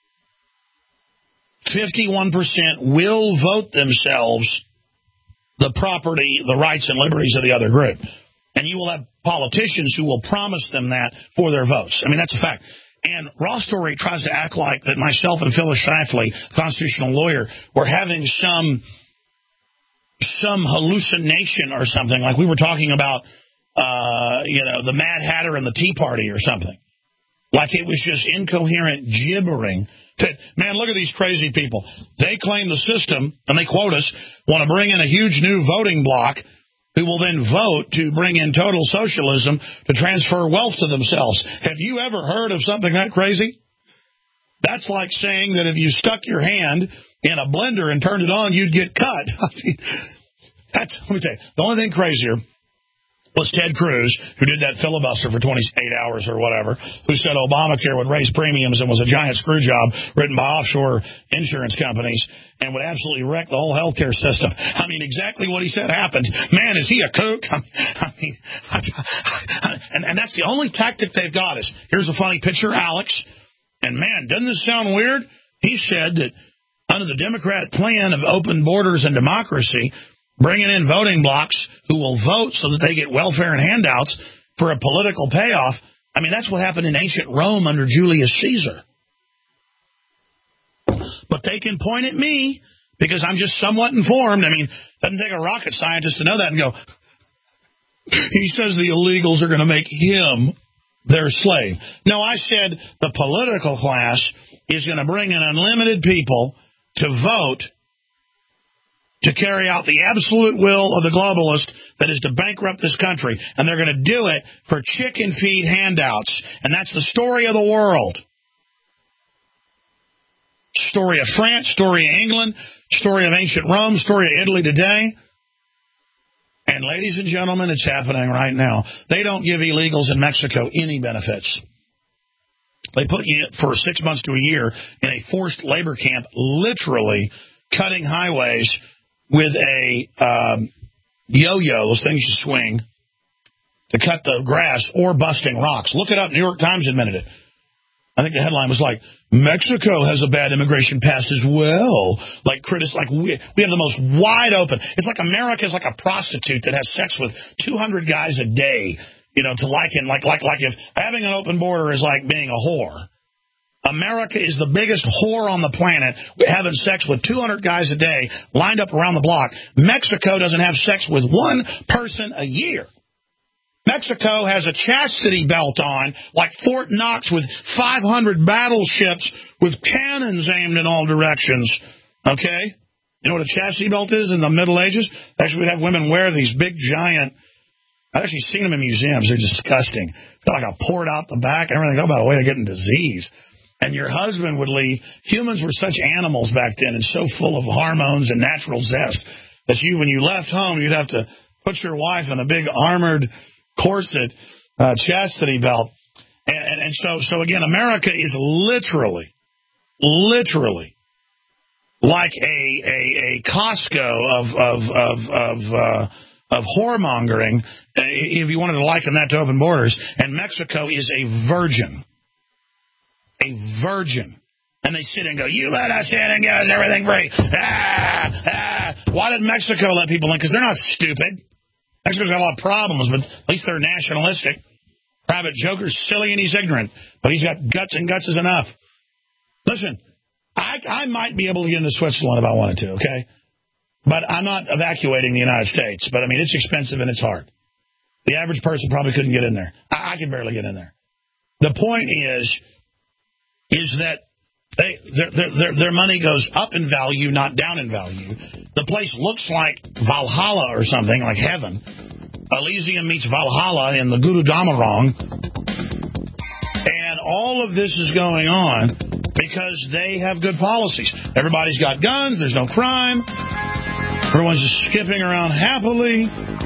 fifty-one percent will vote themselves the property, the rights and liberties of the other group. And you will have politicians who will promise them that for their votes. I mean, that's a fact. And Ross Torrey tries to act like that myself and Phyllis Schlafly, constitutional lawyer, were having some some hallucination or something, like we were talking about, uh, you know, the Mad Hatter and the Tea Party or something. Like it was just incoherent gibbering. That, man, look at these crazy people. They claim the system, and they quote us, want to bring in a huge new voting bloc who will then vote to bring in total socialism to transfer wealth to themselves. Have you ever heard of something that crazy? That's like saying that if you stuck your hand in a blender and turned it on, you'd get cut. I mean, that's, let me tell you, the only thing crazier was Ted Cruz, who did that filibuster for twenty-eight hours or whatever, who said Obamacare would raise premiums and was a giant screw job written by offshore insurance companies and would absolutely wreck the whole healthcare system. I mean, exactly what he said happened. Man, is he a kook? I mean, and, and that's the only tactic they've got is, here's a funny picture, Alex, and man, doesn't this sound weird? He said that under the Democrat plan of open borders and democracy, bringing in voting blocs who will vote so that they get welfare and handouts for a political payoff. I mean, that's what happened in ancient Rome under Julius Caesar. But they can point at me because I'm just somewhat informed. I mean, it doesn't take a rocket scientist to know that and go, he says the illegals are going to make him their slave. No, I said the political class is going to bring in unlimited people to vote to carry out the absolute will of the globalist that is to bankrupt this country. And they're going to do it for chicken feed handouts. And that's the story of the world. Story of France, story of England, story of ancient Rome, story of Italy today. And ladies and gentlemen, it's happening right now. They don't give illegals in Mexico any benefits. They put you for six months to a year in a forced labor camp, literally cutting highways with a um, yo-yo, those things you swing, to cut the grass, or busting rocks. Look it up. New York Times admitted it. I think the headline was like, Mexico has a bad immigration past as well. Like, critis- like we, we have the most wide open. It's like America is like a prostitute that has sex with two hundred guys a day, you know, to liken, like, like, like if having an open border is like being a whore. America is the biggest whore on the planet, having sex with two hundred guys a day lined up around the block. Mexico doesn't have sex with one person a year. Mexico has a chastity belt on, like Fort Knox, with five hundred battleships with cannons aimed in all directions. Okay? You know what a chastity belt is in the Middle Ages? Actually, we'd have women wear these big, giant... I've actually seen them in museums. They're disgusting. It's got like a port out the back and everything. Talk about a way to get in disease. and your husband would leave. Humans were such animals back then and so full of hormones and natural zest that you, when you left home, you'd have to put your wife in a big armored corset, uh, chastity belt. And, and, and so, so again, America is literally, literally like a a, a Costco of of of of, uh, of whoremongering, if you wanted to liken that to open borders. And Mexico is a virgin, a virgin. And they sit and go, you let us in and give us everything free. Ah, ah. Why did Mexico let people in? Because they're not stupid. Mexico's got a lot of problems, but at least they're nationalistic. Private Joker's silly and he's ignorant, but he's got guts, and guts is enough. Listen, I, I might be able to get into Switzerland if I wanted to, okay? But I'm not evacuating the United States. But, I mean, it's expensive and it's hard. The average person probably couldn't get in there. I, I could barely get in there. The point is, is that they, their, their, their money goes up in value, not down in value. The place looks like Valhalla or something, like heaven. Elysium meets Valhalla in the Guru Damarong. And all of this is going on because they have good policies. Everybody's got guns. There's no crime. Everyone's just skipping around happily,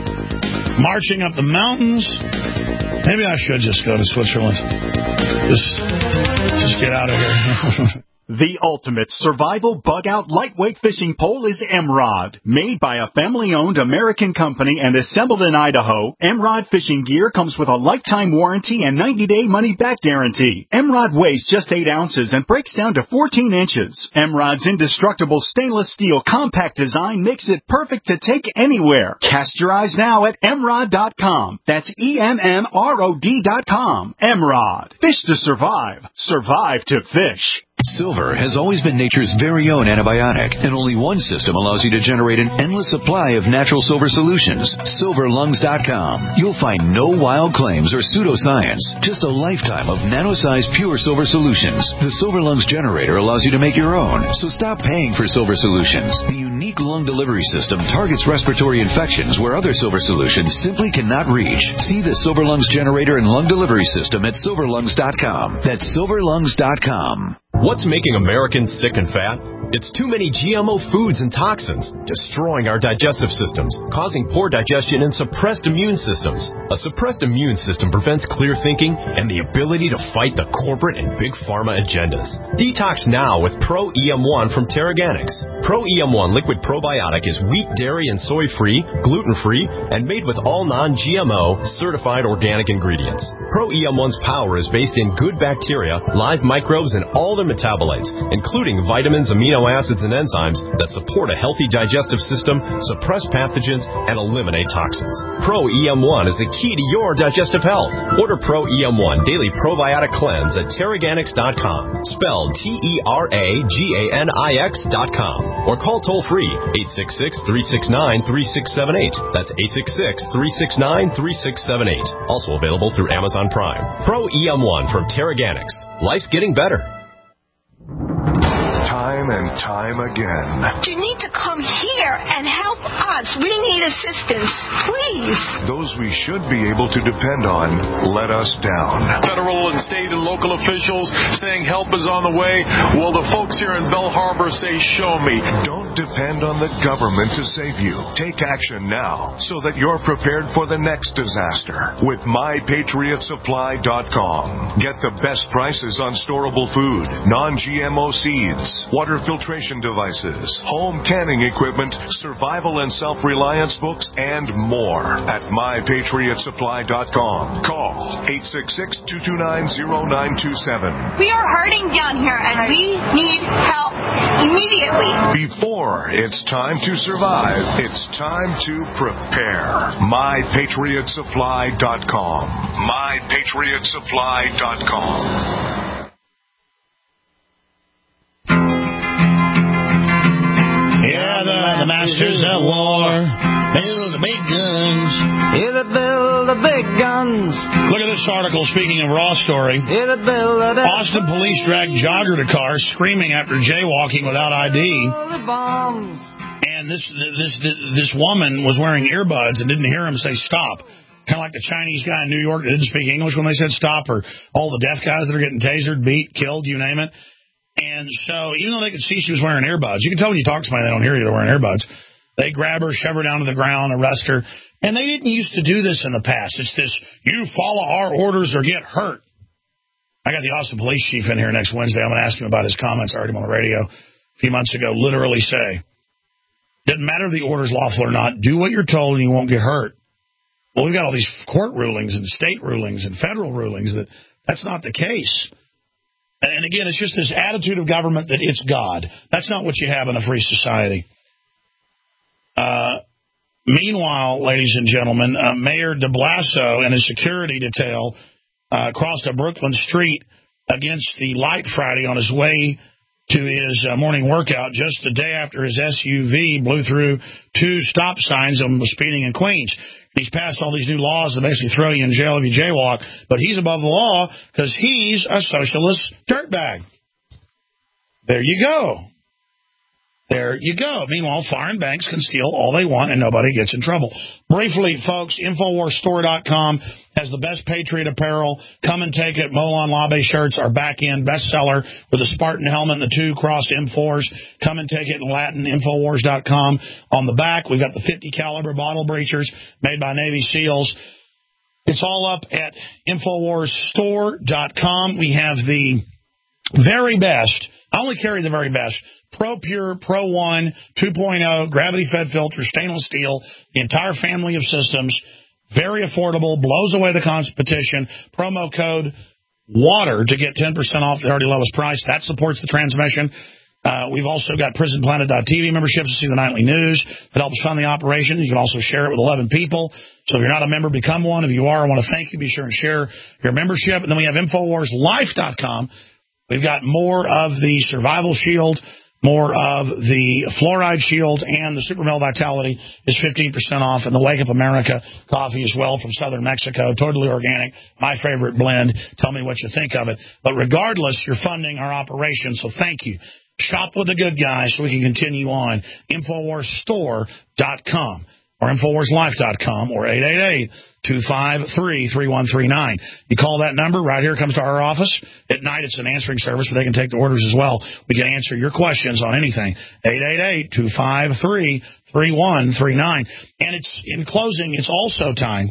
marching up the mountains. Maybe I should just go to Switzerland. Just, just get out of here. The ultimate survival bug-out lightweight fishing pole is M-Rod. Made by a family-owned American company and assembled in Idaho, M-Rod fishing gear comes with a lifetime warranty and ninety-day money-back guarantee. M-Rod weighs just eight ounces and breaks down to fourteen inches. M-Rod's indestructible stainless steel compact design makes it perfect to take anywhere. Cast your eyes now at M rod dot com. That's E M M R O D dot com. M-Rod. Fish to survive. Survive to fish. Silver has always been nature's very own antibiotic, and only one system allows you to generate an endless supply of natural silver solutions. silver lungs dot com. You'll find no wild claims or pseudoscience, just a lifetime of nano-sized pure silver solutions. The Silver Lungs generator allows you to make your own, so stop paying for silver solutions. The unique lung delivery system targets respiratory infections where other silver solutions simply cannot reach. See the Silver Lungs generator and lung delivery system at silver lungs dot com. That's silver lungs dot com. What's making Americans sick and fat? It's too many G M O foods and toxins, destroying our digestive systems, causing poor digestion and suppressed immune systems. A suppressed immune system prevents clear thinking and the ability to fight the corporate and big pharma agendas. Detox now with Pro E M one from Teraganix. Pro E M one liquid probiotic is wheat, dairy, and soy-free, gluten-free, and made with all non-G M O certified organic ingredients. Pro E M one's power is based in good bacteria, live microbes, and all their metabolites, including vitamins, amino acids, and enzymes that support a healthy digestive system, suppress pathogens, and eliminate toxins. Pro E M one is the key to your digestive health. Order Pro E M one Daily Probiotic Cleanse at Teraganix dot com, spelled T E R A G A N I X dot com, or call toll-free eight six six, three six nine, three six seven eight. That's eight six six, three six nine, three six seven eight. Also available through Amazon Prime. Pro E M one from Teraganix. Life's getting better. Time and time again. You need to come here and help us. We need assistance, please. Those we should be able to depend on let us down. Federal and state and local officials saying help is on the way. Well, the folks here in Belle Harbor say, show me. Don't depend on the government to save you. Take action now so that you're prepared for the next disaster with my patriot supply dot com. Get the best prices on storable food, non-G M O seeds, water filtration devices, home canning equipment, survival and self-reliance books, and more at my patriot supply dot com. Call eight six six, two two nine, zero nine two seven. We are hurting down here and we need help immediately. Before it's time to survive, it's time to prepare. my patriot supply dot com. my patriot supply dot com. Yeah, the, the masters of war build the big guns. Yeah, they build the big guns. Look at this article, speaking of Raw story. Yeah, they build the Austin police dragged jogger to car screaming after jaywalking without I D. bombs. And this, this, this, this woman was wearing earbuds and didn't hear him say stop. Kind of like the Chinese guy in New York that didn't speak English when they said stop, or all the deaf guys that are getting tasered, beat, killed, you name it. And so even though they could see she was wearing earbuds, you can tell when you talk to somebody they don't hear you, they're wearing earbuds. They grab her, shove her down to the ground, arrest her. And they didn't used to do this in the past. It's this, you follow our orders or get hurt. I got the Austin police chief in here next Wednesday. I'm going to ask him about his comments. I heard him on the radio a few months ago literally say, doesn't matter if the order's lawful or not, do what you're told and you won't get hurt. Well, we've got all these court rulings and state rulings and federal rulings that that's not the case. And again, it's just this attitude of government that it's God. That's not what you have in a free society. Uh, meanwhile, ladies and gentlemen, uh, Mayor de Blasio and his security detail uh, crossed a Brooklyn street against the light Friday on his way to his uh, morning workout just the day after his S U V blew through two stop signs and was speeding in Queens. He's passed all these new laws that basically throw you in jail if you jaywalk, but he's above the law because he's a socialist dirtbag. There you go. There you go. Meanwhile, foreign banks can steal all they want and nobody gets in trouble. Briefly, folks, Infowars Store dot com has the best Patriot apparel. Come and take it. Molon Labe shirts are back in. Bestseller with the Spartan helmet and the two crossed M fours. Come and take it in Latin. Infowars dot com. On the back, we've got the fifty caliber bottle breachers made by Navy SEALs. It's all up at Infowars Store dot com. We have the very best. I only carry the very best. Pro Pure, Pro One, two point oh, gravity-fed filter, stainless steel, the entire family of systems, very affordable, blows away the competition. Promo code WATER to get ten percent off the already lowest price. That supports the transmission. Uh, we've also got prison planet dot T V memberships to see the nightly news. That helps fund the operation. You can also share it with eleven people. So if you're not a member, become one. If you are, I want to thank you. Be sure and share your membership. And then we have Infowars Life dot com. We've got more of the Survival Shield, more of the Fluoride Shield, and the Super Male Vitality is fifteen percent off, and the Wake Up America coffee as well from southern Mexico, totally organic, my favorite blend. Tell me what you think of it. But regardless, you're funding our operation, so thank you. Shop with the good guys so we can continue on. Infowars Store dot com or Infowars Life dot com or eight eight eight, two five three, three one three nine. You call that number, right here comes to our office. At night, it's an answering service, but they can take the orders as well. We can answer your questions on anything. eight eight eight, two five three, three one three nine. And it's in closing, it's also time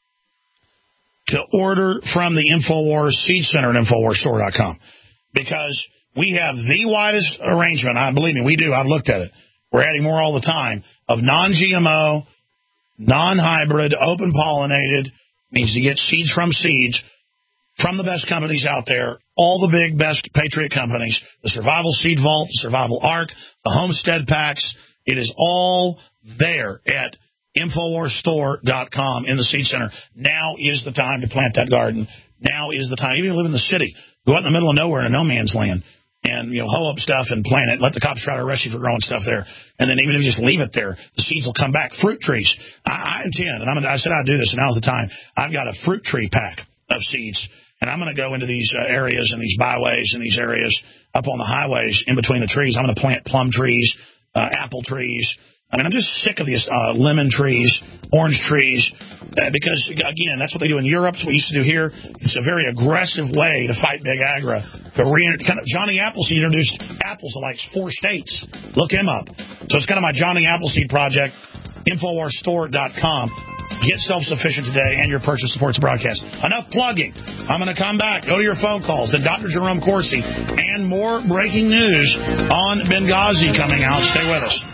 to order from the Infowars Seed Center at Infowars Store dot com because we have the widest arrangement. I believe me, we do. I've looked at it. We're adding more all the time of non-G M O, non-hybrid, open-pollinated, means you get seeds from seeds, from the best companies out there, all the big, best Patriot companies, the Survival Seed Vault, the Survival Ark, the Homestead Packs. It is all there at Infowars Store dot com in the Seed Center. Now is the time to plant that garden. Now is the time. Even if you live in the city, go out in the middle of nowhere in a no man's land and, you know, hoe up stuff and plant it. Let the cops try to arrest you for growing stuff there. And then even if you just leave it there, the seeds will come back. Fruit trees. I, I intend, and I'm, I said I'd do this, and now's the time. I've got a fruit tree pack of seeds, and I'm going to go into these uh, areas and these byways and these areas up on the highways in between the trees. I'm going to plant plum trees, uh, apple trees. I mean, I'm just sick of these uh, lemon trees, orange trees, uh, because, again, that's what they do in Europe. It's what we used to do here. It's a very aggressive way to fight Big Agra. Re- kind of Johnny Appleseed introduced apples to like four states. Look him up. So it's kind of my Johnny Appleseed project, Infowars Store dot com. Get self-sufficient today, and your purchase supports the broadcast. Enough plugging. I'm going to come back. Go to your phone calls. Then Doctor Jerome Corsi and more breaking news on Benghazi coming out. Stay with us.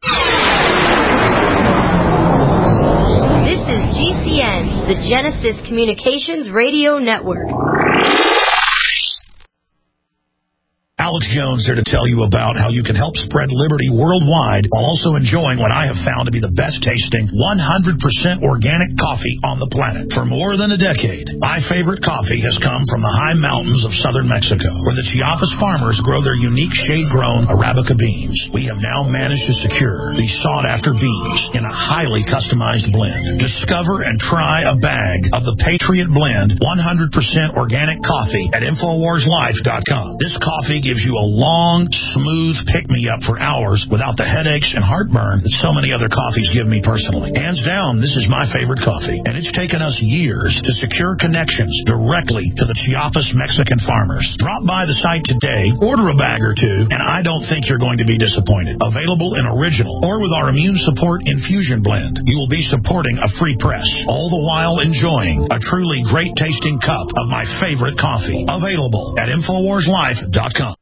This is G C N, the Genesis Communications Radio Network. Alex Jones here to tell you about how you can help spread liberty worldwide while also enjoying what I have found to be the best tasting one hundred percent organic coffee on the planet. For more than a decade, my favorite coffee has come from the high mountains of southern Mexico, where the Chiapas farmers grow their unique shade-grown Arabica beans. We have now managed to secure these sought-after beans in a highly customized blend. Discover and try a bag of the Patriot Blend one hundred percent organic coffee at Infowars Life dot com. This coffee gives you a long, smooth pick-me-up for hours without the headaches and heartburn that so many other coffees give me personally. Hands down, this is my favorite coffee, and it's taken us years to secure connections directly to the Chiapas Mexican farmers. Drop by the site today, order a bag or two, and I don't think you're going to be disappointed. Available in original or with our immune support infusion blend. You will be supporting a free press, all the while enjoying a truly great tasting cup of my favorite coffee. Available at Infowars Life dot com.